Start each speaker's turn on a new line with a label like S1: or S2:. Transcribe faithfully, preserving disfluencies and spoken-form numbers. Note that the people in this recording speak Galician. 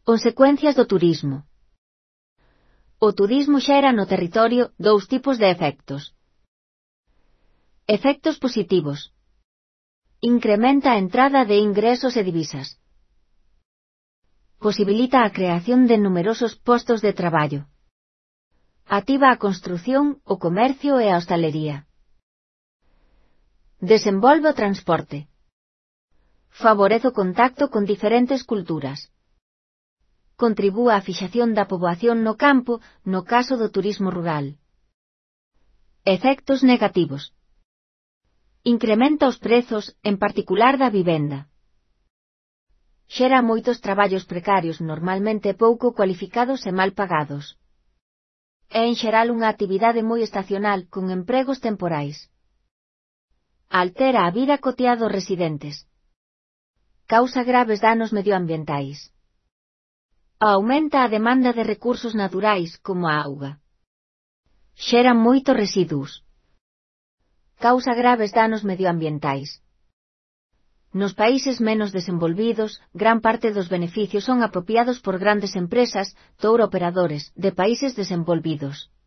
S1: Consecuencias do turismo. O turismo xera no territorio dous tipos de efectos. Efectos positivos. Incrementa a entrada de ingresos e divisas. Posibilita a creación de numerosos postos de traballo. Activa a construción, o comercio e a hostalería. Desenvolve o transporte. Favorece o contacto con diferentes culturas. Contribúa á fixación da poboación no campo, no caso do turismo rural. Efectos negativos. Incrementa os prezos, en particular da vivenda. Xera moitos traballos precarios normalmente pouco cualificados e mal pagados. É en xeral unha actividade moi estacional con empregos temporais. Altera a vida cotiá dos residentes. Causa graves danos medioambientais. Aumenta a demanda de recursos naturais como a auga. Xera moitos residuos. Causa graves danos medioambientais. Nos países menos desenvolvidos, gran parte dos beneficios son apropiados por grandes empresas, tour operadores, de países desenvolvidos.